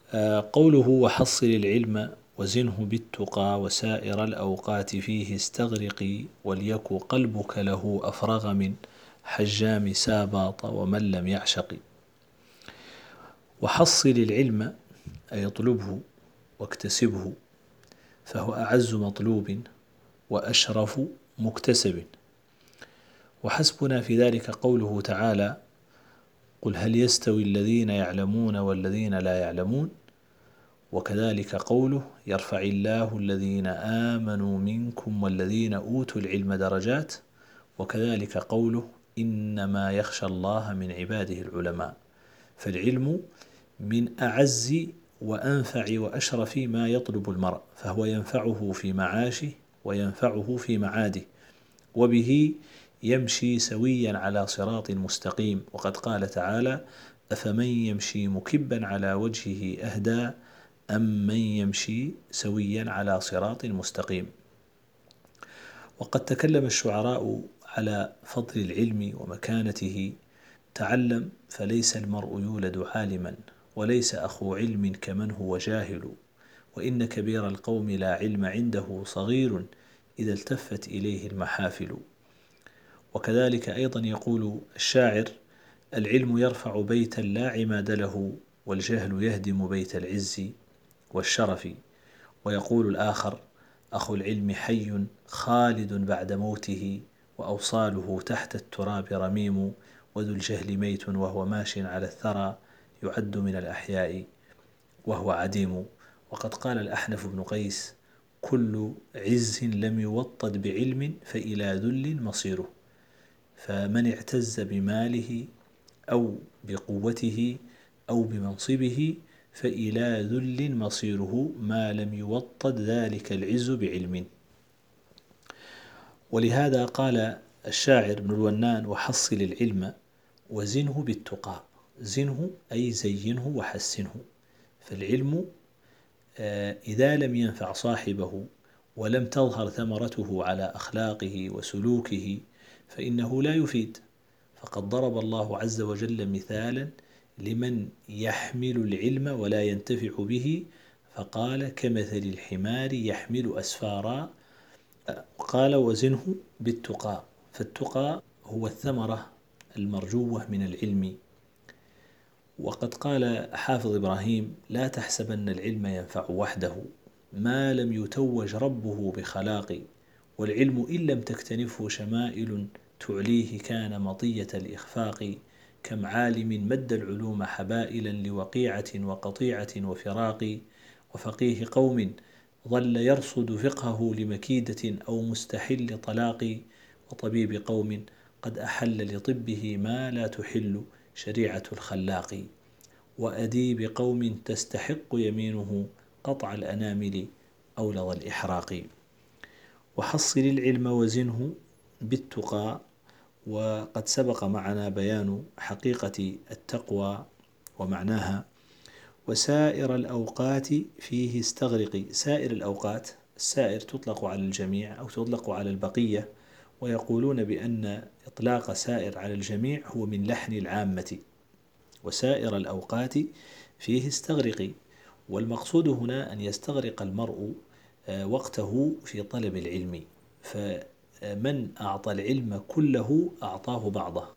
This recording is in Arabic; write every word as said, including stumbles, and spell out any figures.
آه، قوله وحصل العلم وزنه بالتقى وسائر الأوقات فيه استغرقي وليك قلبك له أفرغ من حجام ساباط ومن لم يعشق. وحصل العلم أي اطلبه واكتسبه، فهو أعز مطلوب وأشرف مكتسب. وحسبنا في ذلك قوله تعالى: قل هل يستوي الذين يعلمون والذين لا يعلمون. وكذلك قوله: يرفع الله الذين آمنوا منكم والذين أوتوا العلم درجات. وكذلك قوله: إنما يخشى الله من عباده العلماء. فالعلم من أعز وأنفع وأشرف ما يطلب المرء، فهو ينفعه في معاشه وينفعه في معاده، وبه يمشي سويا على صراط مستقيم. وقد قال تعالى: أفمن يمشي مكبا على وجهه أهدى أم من يمشي سويا على صراط مستقيم. وقد تكلم الشعراء على فضل العلم ومكانته: تعلم فليس المرء يولد عالما، وليس أخو علم كمن هو جاهل، وإن كبير القوم لا علم عنده صغير إذا التفت إليه المحافل. وكذلك أيضا يقول الشاعر: العلم يرفع بيتا لا عماد له، والجهل يهدم بيت العز والشرف. ويقول الآخر: أخو العلم حي خالد بعد موته، وأوصاله تحت التراب رميم، وذو الجهل ميت وهو ماش على الثرى، يعد من الأحياء وهو عديم. وقد قال الأحنف بن قيس: كل عز لم يوطد بعلم فإلى ذل مصيره. فمن اعتز بماله أو بقوته أو بمنصبه فإلى ذل مصيره ما لم يوطد ذلك العز بعلم. ولهذا قال الشاعر ابن الونان: وحصل العلم وزنه بالتقى. زنه أي زينه وحسنه. فالعلم إذا لم ينفع صاحبه ولم تظهر ثمرته على أخلاقه وسلوكه فإنه لا يفيد. فقد ضرب الله عز وجل مثالا لمن يحمل العلم ولا ينتفع به، فقال: كمثل الحمار يحمل أسفارا. قال: وزنه بالتقى. فالتقى هو الثمرة المرجوة من العلم. وقد قال حافظ إبراهيم: لا تحسبن العلم ينفع وحده ما لم يتوج ربه بخلاق، والعلم إن لم تكتنفه شمائل تعليه كان مطية الإخفاق. كم عالم مد العلوم حبائلا لوقيعة وقطيعة وفراق، وفقيه قوم ظل يرصد فقهه لمكيدة أو مستحل طلاق، وطبيب قوم قد أحل لطبه ما لا تحل شريعة الخلاق، وأديب قوم تستحق يمينه قطع الأنامل أو لظى الإحراق. وحصل العلم وزنه بالتقى. وقد سبق معنا بيان حقيقة التقوى ومعناها. وسائر الأوقات فيه استغرقي. سائر الأوقات، السائر تطلق على الجميع أو تطلق على البقية، ويقولون بأن إطلاق سائر على الجميع هو من لحن العامة. وسائر الأوقات فيه استغرقي، والمقصود هنا أن يستغرق المرء وقته في طلب العلم. فمن أعطى العلم كله أعطاه بعضه،